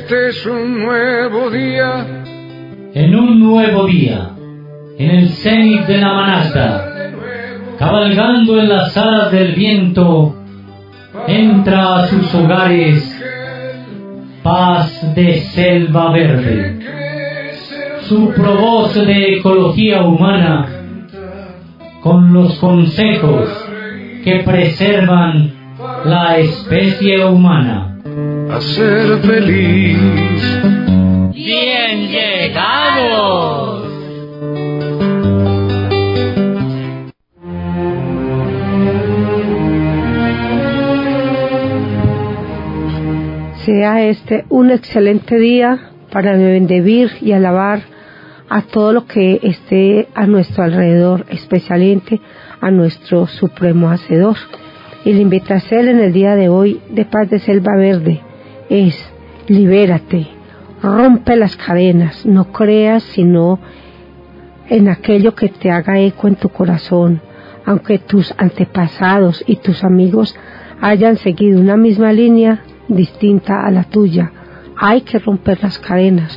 Este es un nuevo día. En un nuevo día, en el cenit de Namanasta, cabalgando en las alas del viento, entra a sus hogares paz de selva verde. Su provoz de ecología humana, con los consejos que preservan la especie humana. A ser feliz. ¡Bien llegados! Sea este un excelente día para bendecir y alabar a todo lo que esté a nuestro alrededor, especialmente a nuestro Supremo Hacedor. Y la invitación en el día de hoy de Paz de Selva Verde es: libérate, rompe las cadenas, no creas sino en aquello que te haga eco en tu corazón. Aunque tus antepasados y tus amigos hayan seguido una misma línea distinta a la tuya, hay que romper las cadenas.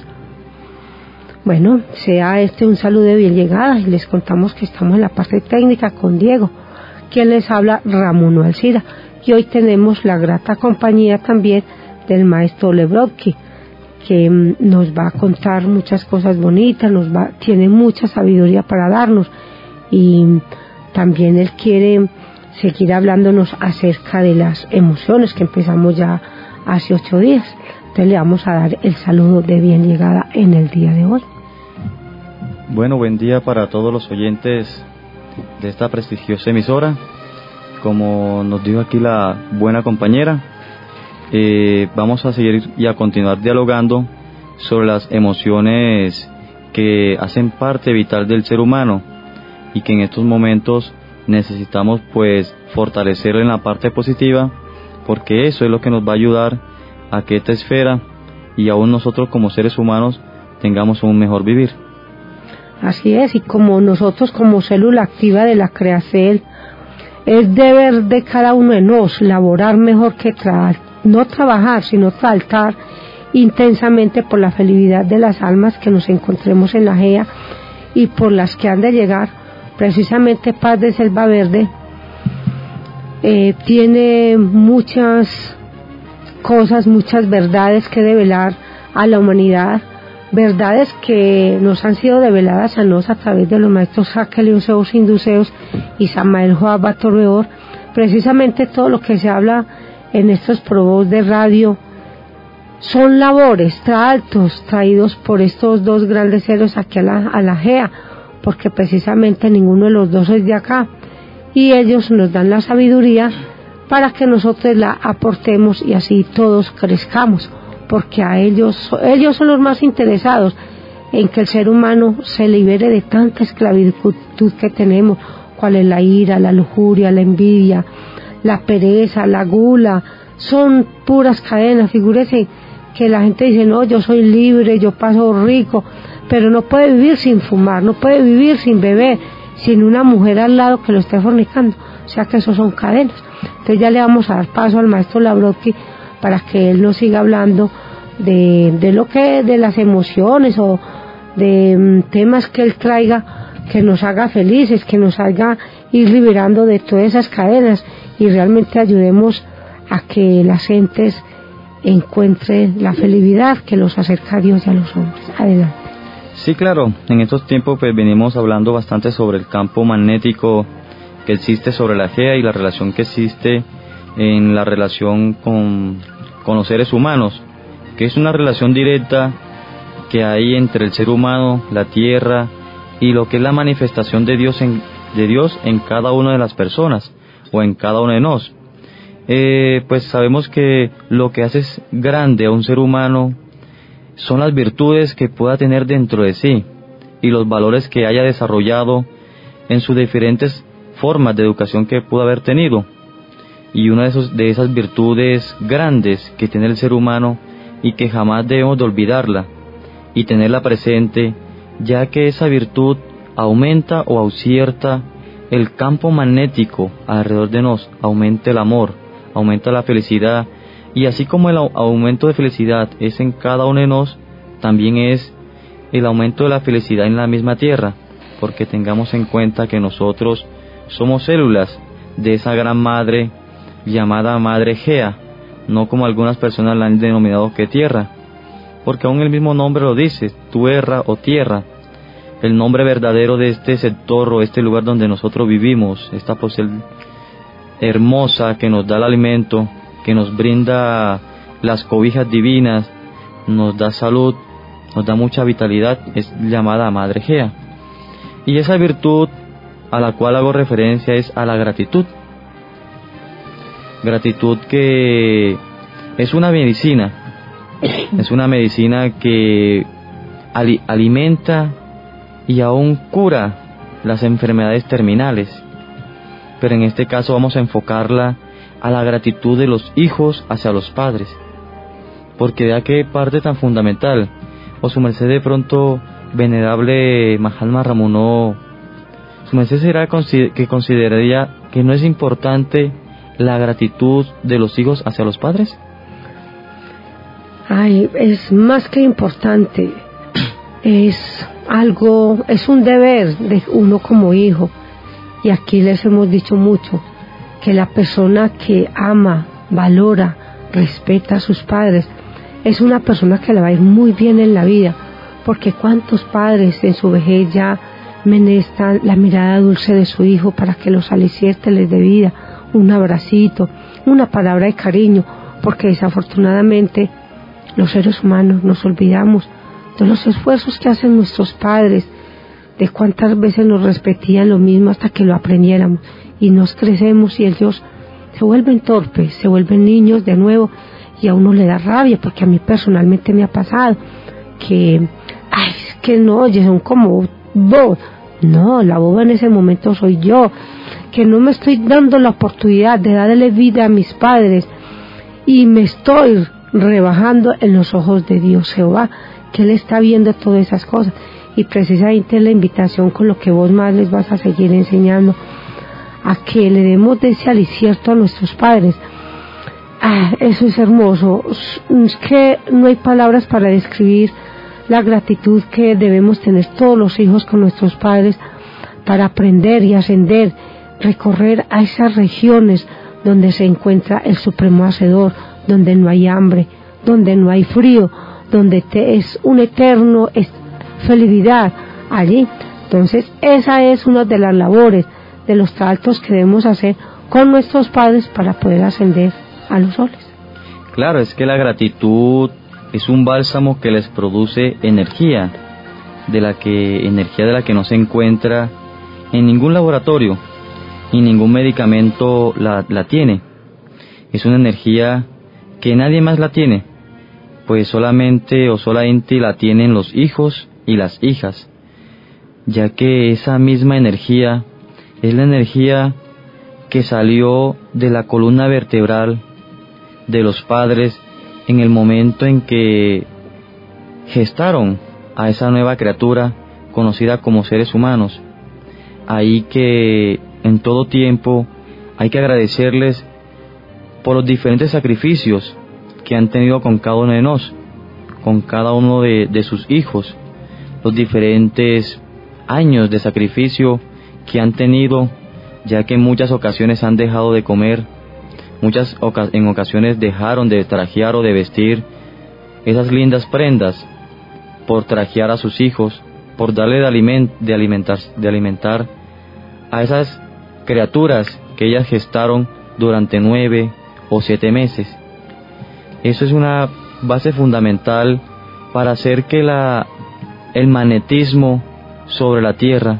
Bueno, sea este un saludo de bien llegada, y les contamos que estamos en la parte técnica con Diego, quien les habla, Ramón Alcira, y hoy tenemos la grata compañía también del maestro Lebrovsky, que nos va a contar muchas cosas bonitas, tiene mucha sabiduría para darnos, y también él quiere seguir hablándonos acerca de las emociones que empezamos ya hace 8 días. Entonces le vamos a dar el saludo de bien llegada en el día de hoy. Bueno, buen día para todos los oyentes de esta prestigiosa emisora. Como nos dijo aquí la buena compañera, vamos a seguir y a continuar dialogando sobre las emociones que hacen parte vital del ser humano y que en estos momentos necesitamos pues fortalecer en la parte positiva, porque eso es lo que nos va a ayudar a que esta esfera y aún nosotros como seres humanos tengamos un mejor vivir. Así es, y como nosotros como célula activa de la Creacel, es deber de cada uno de nosotros laborar mejor que no trabajar, sino tratar intensamente por la felicidad de las almas que nos encontremos en la GEA y por las que han de llegar. Precisamente Paz de Selva Verde tiene muchas cosas, muchas verdades que develar a la humanidad, verdades que nos han sido develadas a nosotros a través de los maestros Jacqueline Zeus Induceus y Samael Joab Torreor. Precisamente todo lo que se habla en estos programas de radio son labores, tractos traídos por estos dos grandes seres aquí a la GEA, porque precisamente ninguno de los dos es de acá, y ellos nos dan la sabiduría para que nosotros la aportemos y así todos crezcamos, porque a ellos son los más interesados en que el ser humano se libere de tanta esclavitud que tenemos, cual es la ira, la lujuria, la envidia, la pereza, la gula. Son puras cadenas. Figúrese que la gente dice: no, yo soy libre, yo paso rico, pero no puede vivir sin fumar, no puede vivir sin beber, sin una mujer al lado que lo esté fornicando. O sea que eso son cadenas. Entonces ya le vamos a dar paso al maestro Lebrovsky para que él nos siga hablando de las emociones o de temas que él traiga, que nos haga felices, que nos haga ir liberando de todas esas cadenas y realmente ayudemos a que las gentes encuentren la felicidad que los acerca a Dios y a los hombres. Adelante. Sí, claro, en estos tiempos pues venimos hablando bastante sobre el campo magnético que existe sobre la GEA y la relación que existe en la relación con los seres humanos, que es una relación directa que hay entre el ser humano, la tierra y lo que es la manifestación de Dios en cada una de las personas o en cada uno de nosotros. Pues sabemos que lo que hace grande a un ser humano son las virtudes que pueda tener dentro de sí y los valores que haya desarrollado en sus diferentes formas de educación que pudo haber tenido. Y una de esas virtudes grandes que tiene el ser humano y que jamás debemos de olvidarla y tenerla presente, ya que esa virtud aumenta o acierta el campo magnético alrededor de nos, aumenta el amor, aumenta la felicidad Y así como el aumento de felicidad es en cada uno de nosotros, también es el aumento de la felicidad en la misma tierra, porque tengamos en cuenta que nosotros somos células de esa gran madre llamada Madre Gea, no como algunas personas la han denominado que tierra, porque aún el mismo nombre lo dice, tierra o tierra. El nombre verdadero de este sector o este lugar donde nosotros vivimos, esta postal hermosa que nos da el alimento, que nos brinda las cobijas divinas, nos da salud, nos da mucha vitalidad, es llamada Madre Gea. Y esa virtud a la cual hago referencia es a la gratitud. Gratitud que es una medicina que alimenta y aún cura las enfermedades terminales. Pero en este caso vamos a enfocarla a la gratitud de los hijos hacia los padres, porque de qué parte tan fundamental. O su merced de pronto, venerable Mahatma Ramunó, su merced será que consideraría que no es importante la gratitud de los hijos hacia los padres. Ay, es más que importante. Es algo, es un deber de uno como hijo. Y aquí les hemos dicho mucho que la persona que ama, valora, respeta a sus padres es una persona que le va a ir muy bien en la vida, porque cuántos padres en su vejez ya menestran la mirada dulce de su hijo para que los aliciente, les dé vida, un abracito, una palabra de cariño, porque desafortunadamente los seres humanos nos olvidamos de los esfuerzos que hacen nuestros padres, de cuántas veces nos repetían lo mismo hasta que lo aprendiéramos, y nos crecemos y ellos se vuelven torpes, se vuelven niños de nuevo, y a uno le da rabia, porque a mí personalmente me ha pasado que, ay, es que no, oye, son como vos. No, la boba en ese momento soy yo, que no me estoy dando la oportunidad de darle vida a mis padres, y me estoy rebajando en los ojos de Dios Jehová, que Él está viendo todas esas cosas. Y precisamente la invitación con lo que vos más les vas a seguir enseñando, a que le demos de ese alicierto a nuestros padres. Eso es hermoso, es que no hay palabras para describir la gratitud que debemos tener todos los hijos con nuestros padres, para aprender y ascender, recorrer a esas regiones donde se encuentra el Supremo Hacedor, donde no hay hambre, donde no hay frío, donde es un eterno felicidad allí. Entonces esa es una de las labores, de los tratos que debemos hacer con nuestros padres para poder ascender a los soles. Claro, es que la gratitud es un bálsamo que les produce energía de la que no se encuentra en ningún laboratorio y ningún medicamento la tiene. Es una energía que nadie más la tiene, pues solamente la tienen los hijos y las hijas, ya que esa misma energía es la energía que salió de la columna vertebral de los padres en el momento en que gestaron a esa nueva criatura conocida como seres humanos. Ahí que en todo tiempo hay que agradecerles por los diferentes sacrificios que han tenido con cada uno de nosotros, con cada uno de sus hijos, los diferentes años de sacrificio que han tenido, ya que en muchas ocasiones han dejado de comer, en ocasiones dejaron de trajear o de vestir esas lindas prendas por trajear a sus hijos, por darle de alimentar a esas criaturas que ellas gestaron durante 9 o 7 meses. Eso es una base fundamental para hacer que el magnetismo sobre la Tierra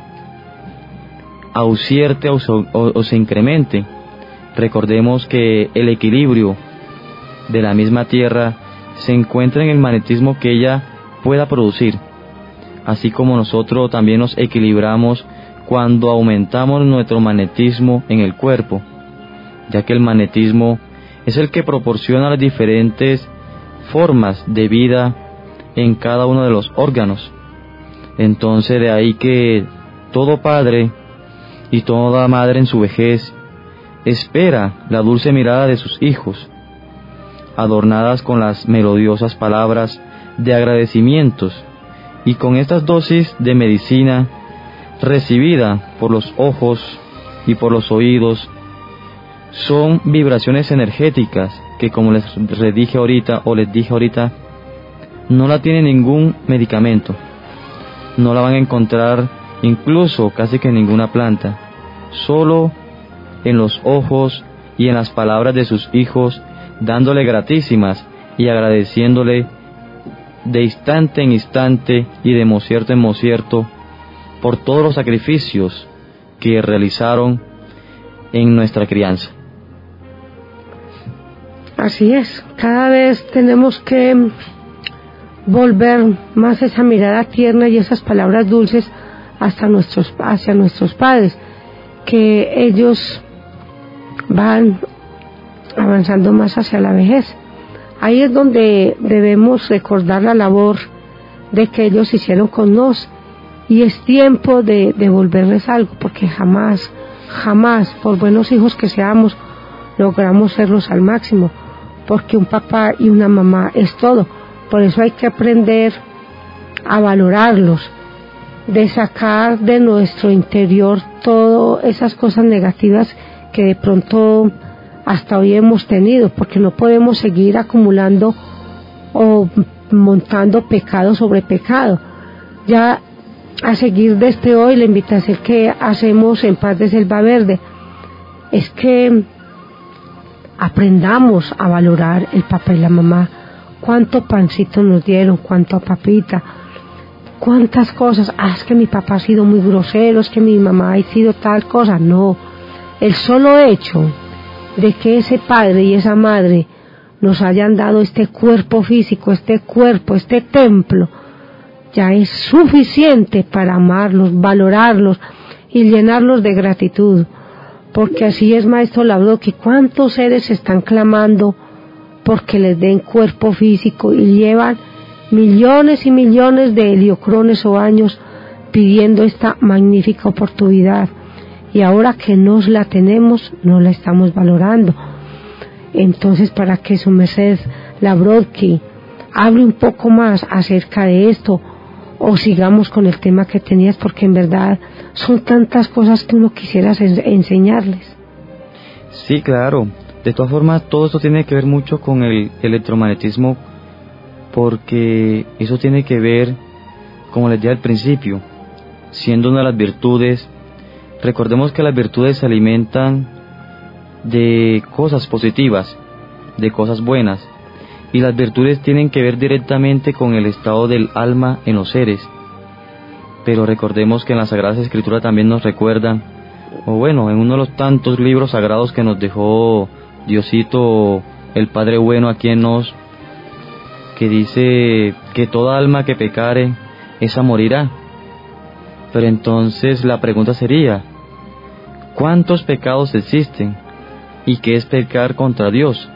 aucierte o se incremente. Recordemos que el equilibrio de la misma Tierra se encuentra en el magnetismo que ella pueda producir, así como nosotros también nos equilibramos cuando aumentamos nuestro magnetismo en el cuerpo, ya que el magnetismo es el que proporciona las diferentes formas de vida en cada uno de los órganos. Entonces de ahí que todo padre y toda madre en su vejez espera la dulce mirada de sus hijos, adornadas con las melodiosas palabras de agradecimientos, y con estas dosis de medicina recibida por los ojos y por los oídos, son vibraciones energéticas que, como les dije ahorita, no la tiene ningún medicamento, no la van a encontrar incluso casi que en ninguna planta, solo en los ojos y en las palabras de sus hijos, dándole gratísimas y agradeciéndole de instante en instante y de mocierto en mocierto por todos los sacrificios que realizaron en nuestra crianza. Así es, cada vez tenemos que volver más esa mirada tierna y esas palabras dulces hacia nuestros padres, que ellos van avanzando más hacia la vejez. Ahí es donde debemos recordar la labor de que ellos hicieron con nosotros, y es tiempo de devolverles algo, porque jamás, por buenos hijos que seamos, logramos serlos al máximo, porque un papá y una mamá es todo. Por eso hay que aprender a valorarlos, de sacar de nuestro interior todas esas cosas negativas que de pronto hasta hoy hemos tenido, porque no podemos seguir acumulando o montando pecado sobre pecado. Ya a seguir desde hoy, la invitación que hacemos en Paz de Selva Verde es que aprendamos a valorar el papá y la mamá. Cuánto pancito nos dieron, cuánto papita, cuántas cosas. Es que mi papá ha sido muy grosero, es que mi mamá ha sido tal cosa. No, el solo hecho de que ese padre y esa madre nos hayan dado este cuerpo físico, este cuerpo, este templo, ya es suficiente para amarlos, valorarlos y llenarlos de gratitud. Porque así es, maestro Labroque, cuántos seres están clamando porque les den cuerpo físico y llevan millones y millones de heliocrones o años pidiendo esta magnífica oportunidad, y ahora que nos la tenemos no la estamos valorando. Entonces, para que su merced Labroque hable un poco más acerca de esto, o sigamos con el tema que tenías, porque en verdad son tantas cosas que uno quisiera enseñarles. Sí, claro. De todas formas, todo esto tiene que ver mucho con el electromagnetismo, porque eso tiene que ver, como les dije al principio, siendo una de las virtudes. Recordemos que las virtudes se alimentan de cosas positivas, de cosas buenas, y las virtudes tienen que ver directamente con el estado del alma en los seres. Pero recordemos que en las Sagradas Escrituras también nos recuerdan, o bueno, en uno de los tantos libros sagrados que nos dejó Diosito, el Padre Bueno, aquí en nos, que dice que toda alma que pecare, esa morirá. Pero entonces la pregunta sería, ¿cuántos pecados existen? ¿Y qué es pecar contra Dios?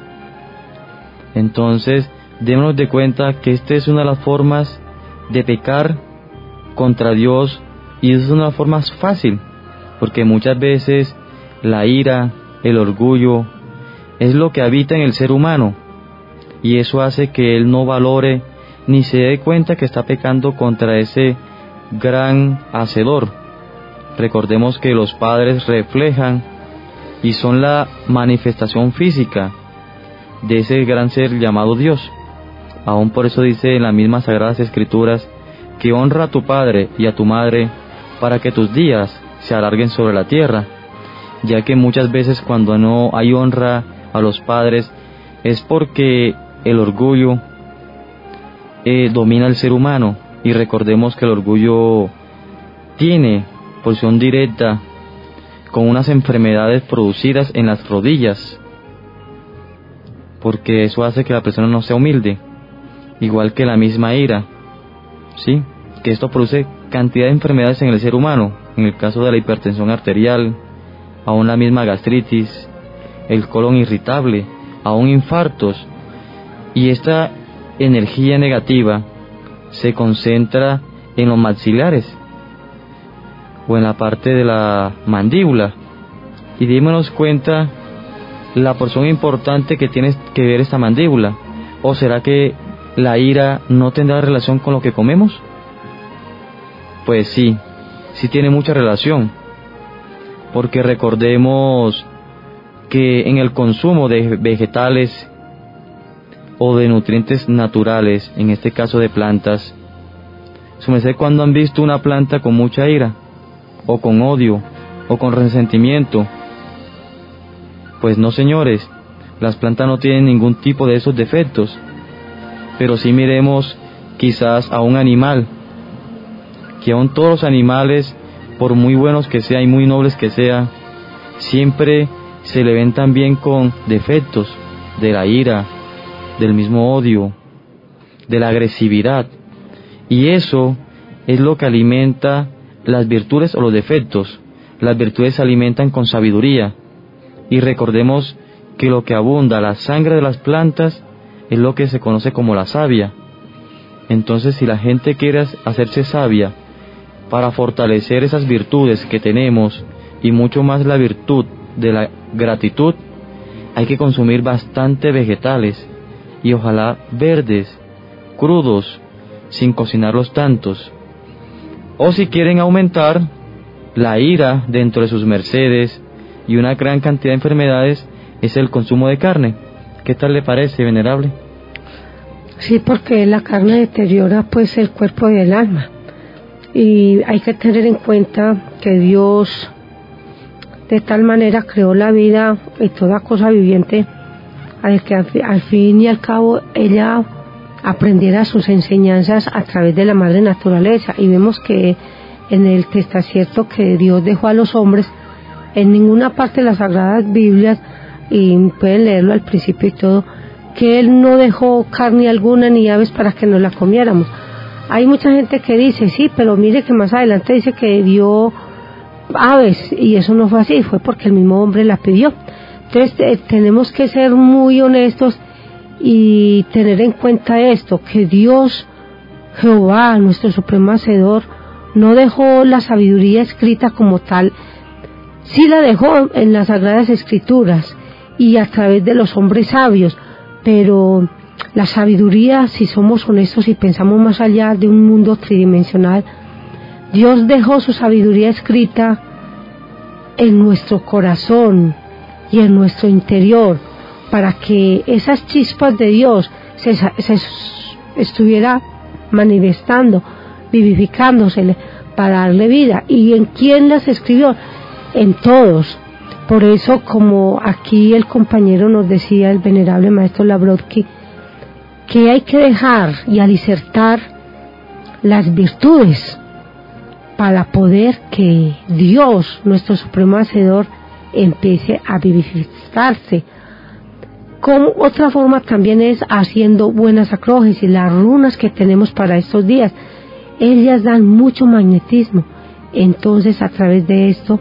Entonces, démonos de cuenta que esta es una de las formas de pecar contra Dios, y es una forma fácil, porque muchas veces la ira, el orgullo, es lo que habita en el ser humano, y eso hace que él no valore ni se dé cuenta que está pecando contra ese gran Hacedor. Recordemos que los padres reflejan y son la manifestación física de ese gran ser llamado Dios. Aún por eso dice en las mismas Sagradas Escrituras que honra a tu padre y a tu madre para que tus días se alarguen sobre la tierra, ya que muchas veces cuando no hay honra a los padres es porque el orgullo domina al ser humano, y recordemos que el orgullo tiene posición directa con unas enfermedades producidas en las rodillas, porque eso hace que la persona no sea humilde, igual que la misma ira, ¿sí? Que esto produce cantidad de enfermedades en el ser humano, en el caso de la hipertensión arterial, aún la misma gastritis, el colon irritable, aún infartos, y esta energía negativa se concentra en los maxilares o en la parte de la mandíbula, y démonos cuenta la porción importante que tiene que ver esta mandíbula? ¿O será que la ira no tendrá relación con lo que comemos? Pues sí tiene mucha relación, porque recordemos que en el consumo de vegetales o de nutrientes naturales, en este caso de plantas, su merced, ¿cuándo han visto una planta con mucha ira, o con odio, o con resentimiento? Pues no, señores, las plantas no tienen ningún tipo de esos defectos, pero sí miremos quizás a un animal, que aún todos los animales, por muy buenos que sean y muy nobles que sean, siempre se le ven también con defectos de la ira, del mismo odio, de la agresividad, y eso es lo que alimenta las virtudes o los defectos. Las virtudes se alimentan con sabiduría, y recordemos que lo que abunda, la sangre de las plantas, es lo que se conoce como la savia. Entonces, si la gente quiere hacerse sabia para fortalecer esas virtudes que tenemos, y mucho más la virtud de la gratitud, hay que consumir bastante vegetales, y ojalá verdes, crudos, sin cocinarlos tantos. O si quieren aumentar la ira dentro de sus mercedes y una gran cantidad de enfermedades, es el consumo de carne. ¿Qué tal le parece, venerable? Sí, porque la carne deteriora pues el cuerpo y el alma, y hay que tener en cuenta que Dios de tal manera creó la vida y toda cosa viviente, al que al fin y al cabo ella aprendiera sus enseñanzas a través de la madre naturaleza. Y vemos que en el testacierto que Dios dejó a los hombres, en ninguna parte de las Sagradas Biblias, y pueden leerlo al principio y todo, que Él no dejó carne alguna ni aves para que nos la comiéramos. Hay mucha gente que dice, sí, pero mire que más adelante dice que dio aves, y eso no fue así, fue porque el mismo hombre la pidió. Entonces tenemos que ser muy honestos y tener en cuenta esto, que Dios, Jehová, nuestro supremo hacedor, no dejó la sabiduría escrita como tal, sí la dejó en las Sagradas Escrituras y a través de los hombres sabios, pero la sabiduría, si somos honestos y pensamos más allá de un mundo tridimensional, Dios dejó su sabiduría escrita en nuestro corazón y en nuestro interior, para que esas chispas de Dios se estuviera manifestando, vivificándose para darle vida. ¿Y en quién las escribió? En todos. Por eso, como aquí el compañero nos decía, el venerable maestro Labrotsky, que hay que dejar y alicertar las virtudes para poder que Dios, nuestro supremo hacedor, empiece a vivificarse. Como otra forma también es haciendo buenas acrógesis. Las runas que tenemos para estos días, ellas dan mucho magnetismo. Entonces, a través de esto,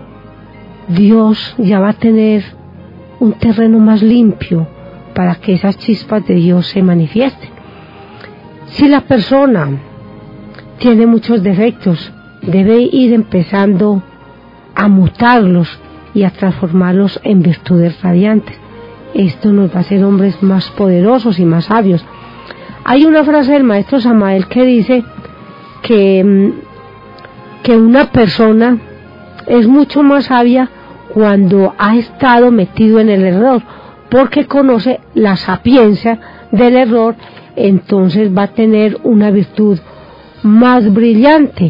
Dios ya va a tener un terreno más limpio para que esas chispas de Dios se manifiesten. Si la persona tiene muchos defectos, debe ir empezando a mutarlos y a transformarlos en virtudes radiantes. Esto nos va a hacer hombres más poderosos y más sabios. Hay una frase del maestro Samael que dice que una persona es mucho más sabia cuando ha estado metido en el error, porque conoce la sapiencia del error, entonces va a tener una virtud más brillante.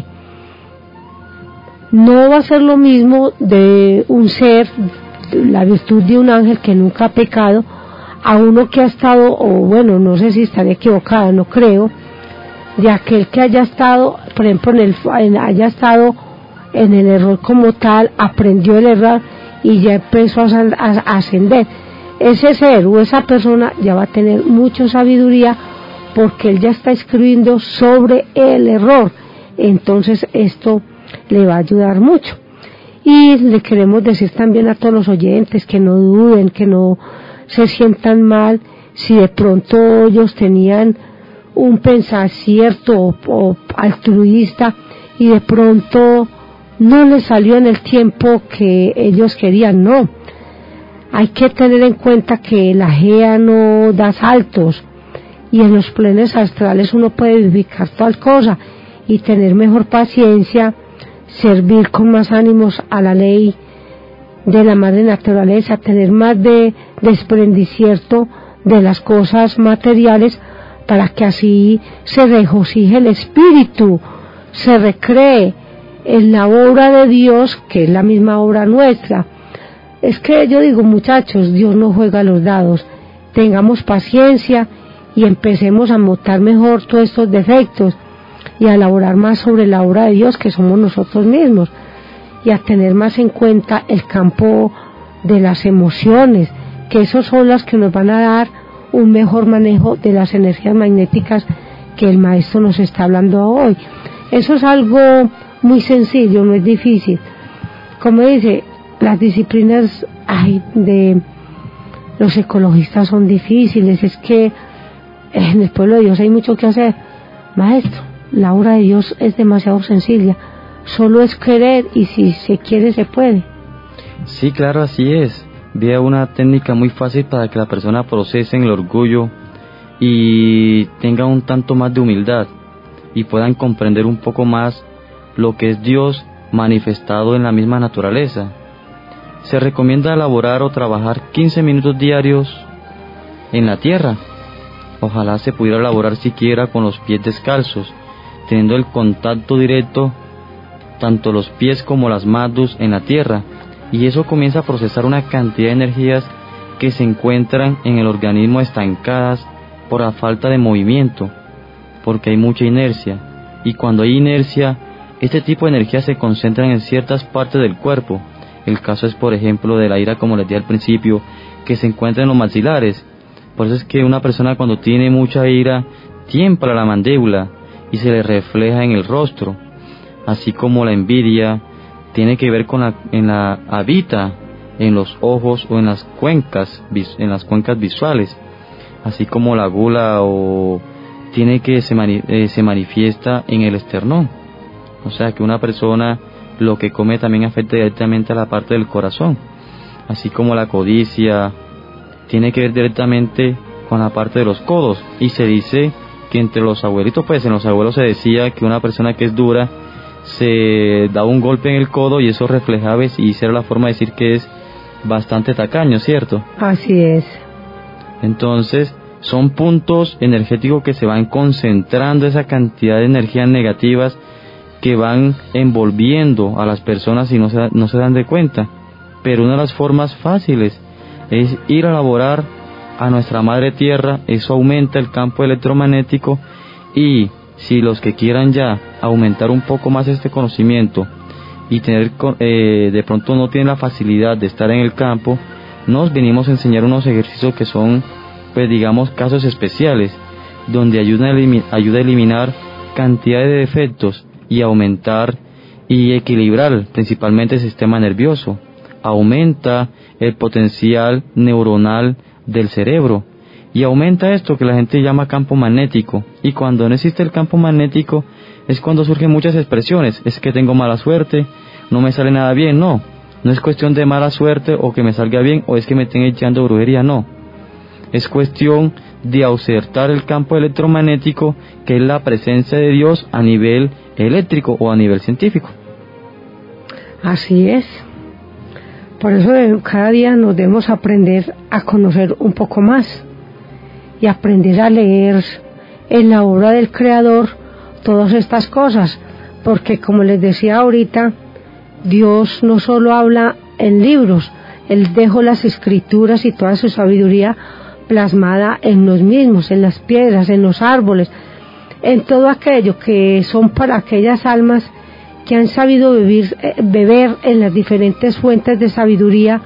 No va a ser lo mismo de un ser, la virtud de un ángel que nunca ha pecado, a uno que ha estado, o bueno, no sé si estaré equivocada, no creo, de aquel que haya estado, por ejemplo, haya estado en el error como tal, aprendió el error y ya empezó a ascender. Ese ser o esa persona ya va a tener mucha sabiduría, porque él ya está escribiendo sobre el error. Entonces esto le va a ayudar mucho. Y le queremos decir también a todos los oyentes que no duden, que no se sientan mal si de pronto ellos tenían un pensar cierto o altruista y de pronto no les salió en el tiempo que ellos querían. No, Hay que tener en cuenta que la GEA no da saltos, y en los planes astrales uno puede vivificar tal cosa y tener mejor paciencia, servir con más ánimos a la ley de la madre naturaleza, tener más de desprendimiento de las cosas materiales, para que así se regocije el espíritu, se recree en la obra de Dios, que es la misma obra nuestra. Es que yo digo, muchachos, Dios no juega los dados, tengamos paciencia y empecemos a notar mejor todos estos defectos y a elaborar más sobre la obra de Dios, que somos nosotros mismos, y a tener más en cuenta el campo de las emociones, que esos son las que nos van a dar un mejor manejo de las energías magnéticas que el maestro nos está hablando hoy. Eso es algo muy sencillo, no es difícil. Como dice, las disciplinas de los ecologistas son difíciles, es que en el pueblo de Dios hay mucho que hacer. Maestro, la obra de Dios es demasiado sencilla, solo es querer, y si se quiere se puede. Sí, claro, así es. Vea una técnica muy fácil para que la persona procese el orgullo y tenga un tanto más de humildad y puedan comprender un poco más lo que es Dios manifestado en la misma naturaleza. Se recomienda elaborar o trabajar 15 minutos diarios en la tierra. Ojalá se pudiera elaborar siquiera con los pies descalzos, teniendo el contacto directo tanto los pies como las manos en la tierra, y eso comienza a procesar una cantidad de energías que se encuentran en el organismo estancadas por la falta de movimiento, porque hay mucha inercia, y cuando hay inercia, este tipo de energías se concentran en ciertas partes del cuerpo. El caso es, por ejemplo, de la ira, como les dije al principio, que se encuentra en los maxilares. Por eso es que una persona, cuando tiene mucha ira, tiembla la mandíbula y se le refleja en el rostro, así como la envidia tiene que ver con habita en los ojos o en las cuencas visuales, así como la gula tiene que se manifiesta en el esternón. O sea que una persona, lo que come también afecta directamente a la parte del corazón, así como la codicia tiene que ver directamente con la parte de los codos. Y se dice que entre los abuelitos, pues en los abuelos se decía que una persona que es dura se da un golpe en el codo y eso reflejaba, y esa era la forma de decir que es bastante tacaño, ¿cierto? Así es. Entonces son puntos energéticos que se van concentrando, esa cantidad de energías negativas que van envolviendo a las personas y no se dan de cuenta. Pero una de las formas fáciles es ir a elaborar a nuestra madre tierra. Eso aumenta el campo electromagnético, y si los que quieran ya aumentar un poco más este conocimiento y tener de pronto no tienen la facilidad de estar en el campo, nos venimos a enseñar unos ejercicios que son, pues digamos, casos especiales, donde ayuda a eliminar cantidad de defectos y aumentar y equilibrar principalmente el sistema nervioso. Aumenta el potencial neuronal del cerebro y aumenta esto que la gente llama campo magnético. Y cuando no existe el campo magnético es cuando surgen muchas expresiones: es que tengo mala suerte, no me sale nada bien. No es cuestión de mala suerte o que me salga bien, o es que me estén echando brujería. No, es cuestión de ausentar el campo electromagnético, que es la presencia de Dios a nivel eléctrico o a nivel científico. Así es. Por eso cada día nos debemos aprender a conocer un poco más y aprender a leer en la obra del Creador todas estas cosas, porque como les decía ahorita, Dios no solo habla en libros, Él dejó las escrituras y toda su sabiduría plasmada en los mismos, en las piedras, en los árboles, en todo aquello que son para aquellas almas que han sabido beber en las diferentes fuentes de sabiduría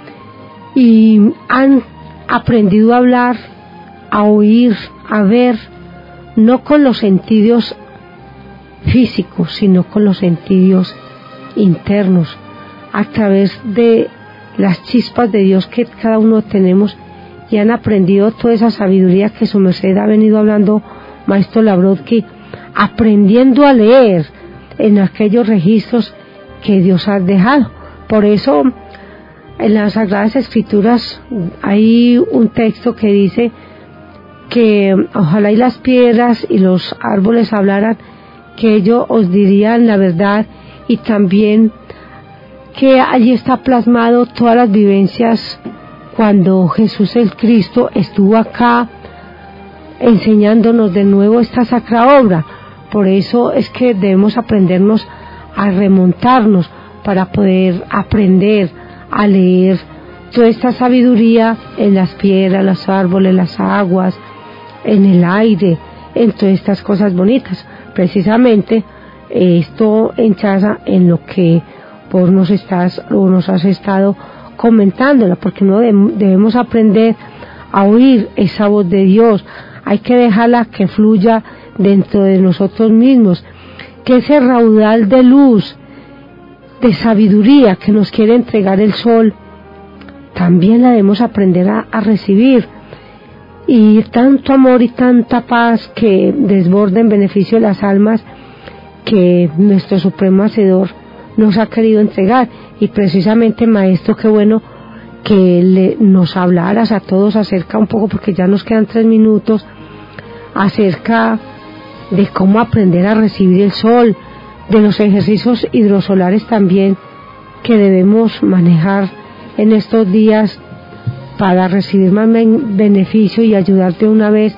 y han aprendido a hablar, a oír, a ver, no con los sentidos físicos, sino con los sentidos internos, a través de las chispas de Dios que cada uno tenemos, y han aprendido toda esa sabiduría que su merced ha venido hablando, maestro Labrodsky, aprendiendo a leer en aquellos registros que Dios ha dejado. Por eso En las Sagradas Escrituras hay un texto que dice que ojalá y las piedras y los árboles hablaran, que ellos os dirían la verdad, y también que allí está plasmado todas las vivencias cuando Jesús el Cristo estuvo acá enseñándonos de nuevo esta sacra obra. Por eso es que debemos aprendernos a remontarnos para poder aprender a leer toda esta sabiduría en las piedras, los árboles, las aguas, en el aire, en todas estas cosas bonitas. Precisamente esto enchaza en lo que vos nos has estado comentándola, porque no debemos aprender a oír esa voz de Dios. Hay que dejarla que fluya dentro de nosotros mismos, que ese raudal de luz, de sabiduría que nos quiere entregar el sol, también la debemos aprender a recibir, y tanto amor y tanta paz que desborda en beneficio de las almas que nuestro Supremo Hacedor nos ha querido entregar. Y precisamente, maestro, qué bueno que nos hablaras a todos acerca un poco, porque ya nos quedan 3 minutos, acerca de cómo aprender a recibir el sol, de los ejercicios hidrosolares también que debemos manejar en estos días para recibir más beneficio y ayudarte una vez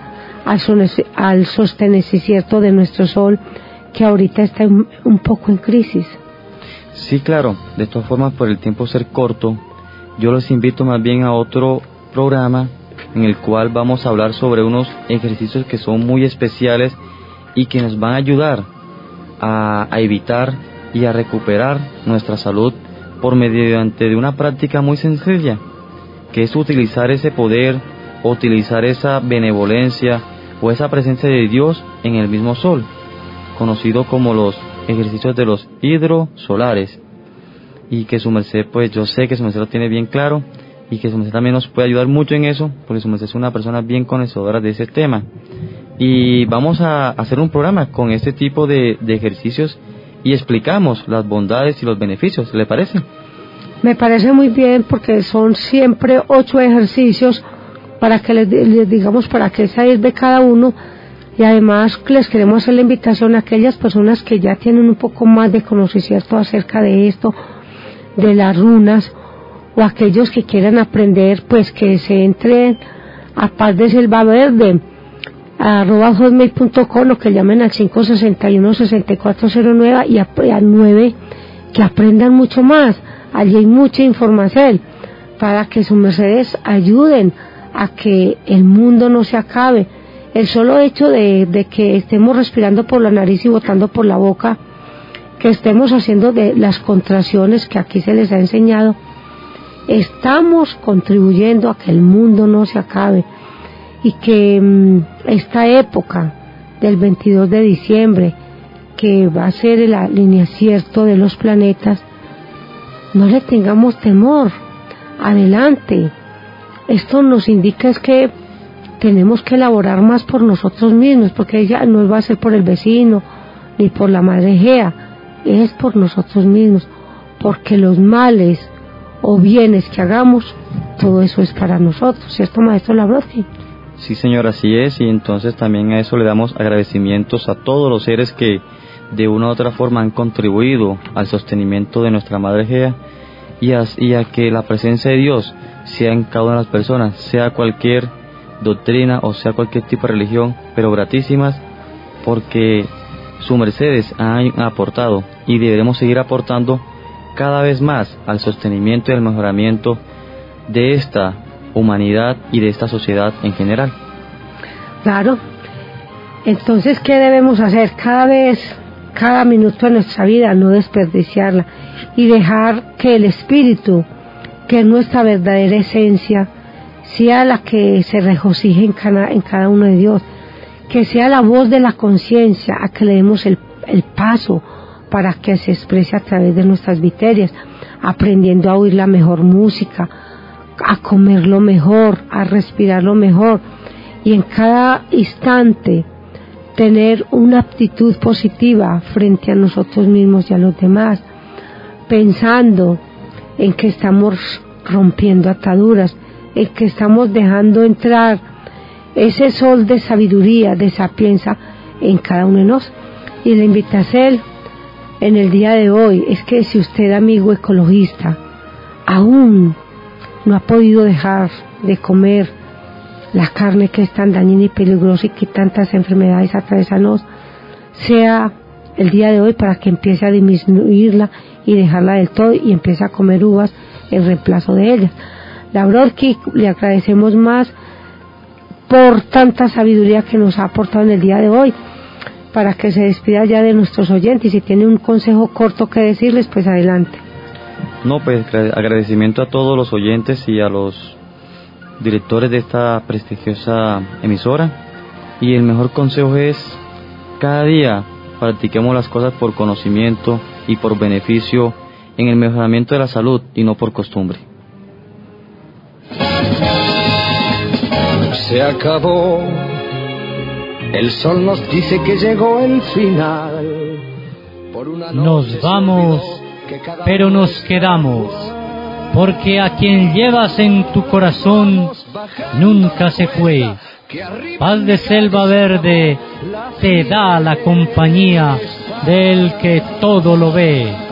al sostenecimiento de nuestro sol, que ahorita está un poco en crisis. Sí, claro. De todas formas, por el tiempo ser corto, yo los invito más bien a otro programa en el cual vamos a hablar sobre unos ejercicios que son muy especiales y que nos van a ayudar a evitar y a recuperar nuestra salud por mediante de una práctica muy sencilla, que es utilizar ese poder, utilizar esa benevolencia o esa presencia de Dios en el mismo sol, conocido como los ejercicios de los hidrosolares, y que su merced, pues yo sé que su merced lo tiene bien claro, y que su merced también nos puede ayudar mucho en eso, porque su merced es una persona bien conocedora de ese tema. Y vamos a hacer un programa con este tipo de ejercicios y explicamos las bondades y los beneficios, ¿le parece? Me parece muy bien, porque son siempre 8 ejercicios para que les digamos para qué sirve cada uno. Y además les queremos hacer la invitación a aquellas personas que ya tienen un poco más de conocimiento acerca de esto, de las runas, o aquellos que quieran aprender, pues que se entren a Paz de Selva Verde @hotmail.com, o que llamen al 561-6409 y a 9, que aprendan mucho más. Allí hay mucha información para que sus mercedes ayuden a que el mundo no se acabe. El solo hecho de que estemos respirando por la nariz y botando por la boca, que estemos haciendo de las contracciones que aquí se les ha enseñado, estamos contribuyendo a que el mundo no se acabe, y que esta época del 22 de diciembre, que va a ser el alineamiento de los planetas, no le tengamos temor. Adelante. Esto nos indica es que tenemos que elaborar más por nosotros mismos, porque ella no va a ser por el vecino ni por la madre Gea, es por nosotros mismos, porque los males o bienes que hagamos, todo eso es para nosotros, ¿cierto, maestro Labrosi? Sí, señor, así es, y entonces también a eso le damos agradecimientos a todos los seres que de una u otra forma han contribuido al sostenimiento de nuestra madre Gea, y a que la presencia de Dios sea en cada una de las personas, sea cualquier doctrina o sea cualquier tipo de religión, pero gratísimas, porque sus mercedes han aportado y deberemos seguir aportando cada vez más al sostenimiento y al mejoramiento de esta humanidad y de esta sociedad en general. Claro. Entonces, ¿qué debemos hacer? Cada minuto de nuestra vida, no desperdiciarla, y dejar que el espíritu, que es nuestra verdadera esencia, sea la que se regocije en cada uno de Dios, que sea la voz de la conciencia, a que le demos el paso para que se exprese a través de nuestras viterias, aprendiendo a oír la mejor música, a comer lo mejor, a respirar lo mejor, y en cada instante tener una actitud positiva frente a nosotros mismos y a los demás, pensando en que estamos rompiendo ataduras, en que estamos dejando entrar ese sol de sabiduría, de sapienza en cada uno de nosotros. Y le invito a hacer en el día de hoy es que si usted, amigo ecologista, aún no ha podido dejar de comer la carne que es tan dañina y peligrosa y que tantas enfermedades atravesanos, sea el día de hoy para que empiece a disminuirla y dejarla del todo y empiece a comer uvas en reemplazo de ellas. La Brodki, le agradecemos más por tanta sabiduría que nos ha aportado en el día de hoy, para que se despida ya de nuestros oyentes. Si tiene un consejo corto que decirles, pues adelante. No, pues agradecimiento a todos los oyentes y a los directores de esta prestigiosa emisora, y el mejor consejo es: cada día practiquemos las cosas por conocimiento y por beneficio en el mejoramiento de la salud y no por costumbre. Se acabó, el sol nos dice que llegó el final. Nos vamos, pero nos quedamos, porque a quien llevas en tu corazón nunca se fue. Paz de selva verde te da la compañía del que todo lo ve.